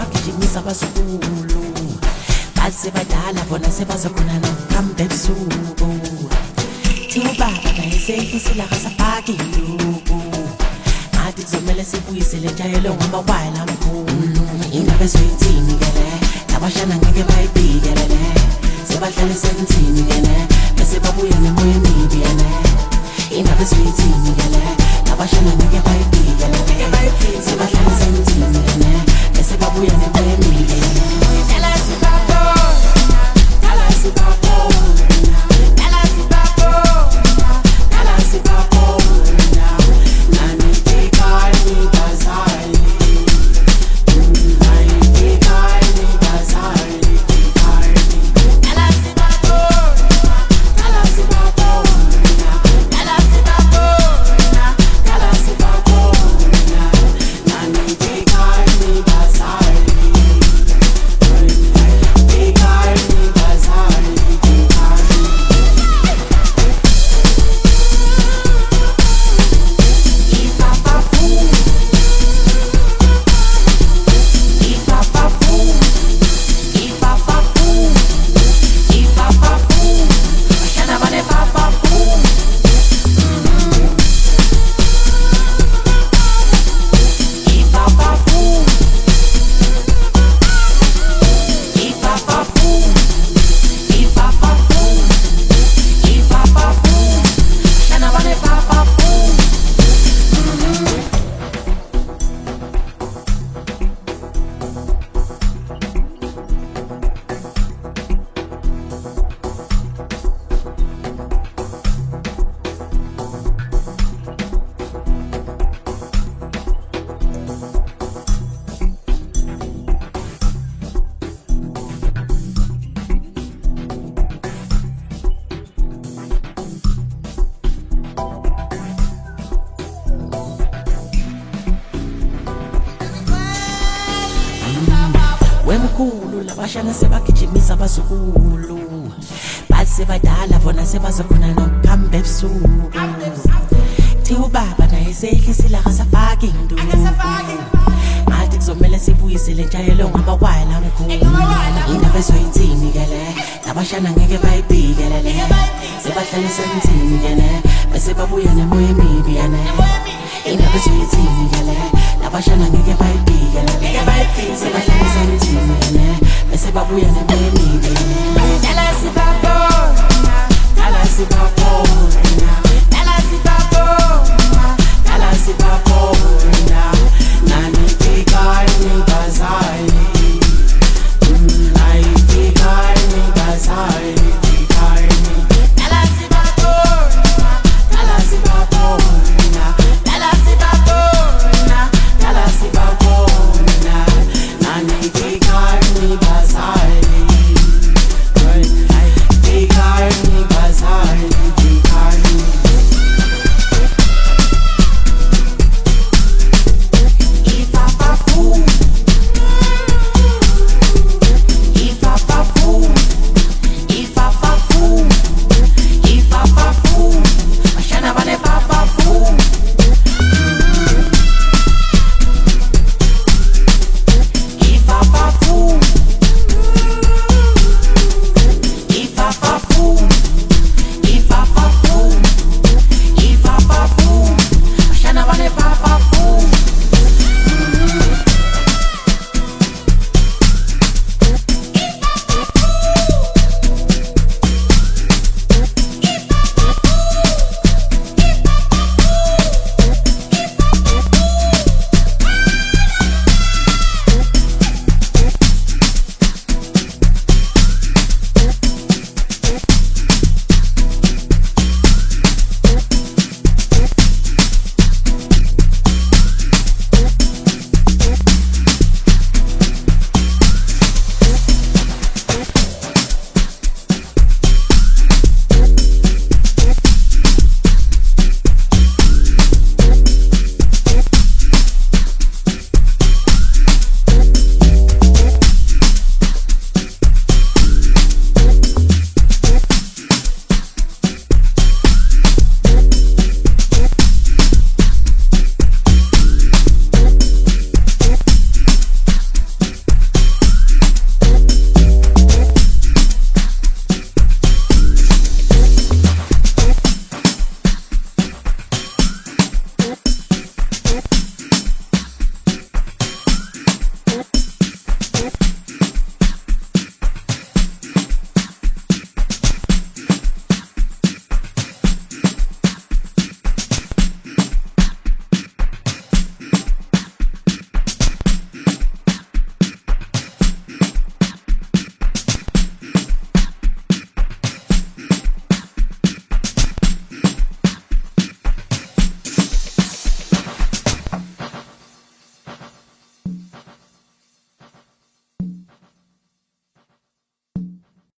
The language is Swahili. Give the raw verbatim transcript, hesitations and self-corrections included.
sebagijimisa abazukulu bathi sebadala bona sebazokhona nokuhamba ebusuku thi ubaba naye seyihisile akasafaki induku ngathi kuzomele sibuyisele njayelo ngamakwaya lamkhulu indaba ezoyithini ke le labashana ngeke bayibhikele le sebahlale seventini ke le bese babuye nemoya emibi yene indaba ezoyithini ke le labashana ngeke bayibhikele le sebahlale seventini ke le bese babuye nemoya emibi yene wemkhulu labashana sebagijimisa abazukulu bathi sebadala bona sebazokhona nokuhamba ebusuku thi ubaba naye seyihisile akasafaki induku ngathi kuzomele sibuyisele njayelo ngamakwaya lamkhulu indaba ezoyithini ke le labashana ngeke bayibhikele le sebahlale seventini ke le bese babuye nemoya emibi yene indaba ezoyithini ke le labashana ngeke bayibhikele le sebahlale seventini ke le bese babuye nemoya emibi yene dala sibabona dala sibabona dala sibabona dala sibabona nani fikani bazali nai fikani bazali fikani dala sibabona dala sibabona dala sibabona dala sibabona nani fikani bazali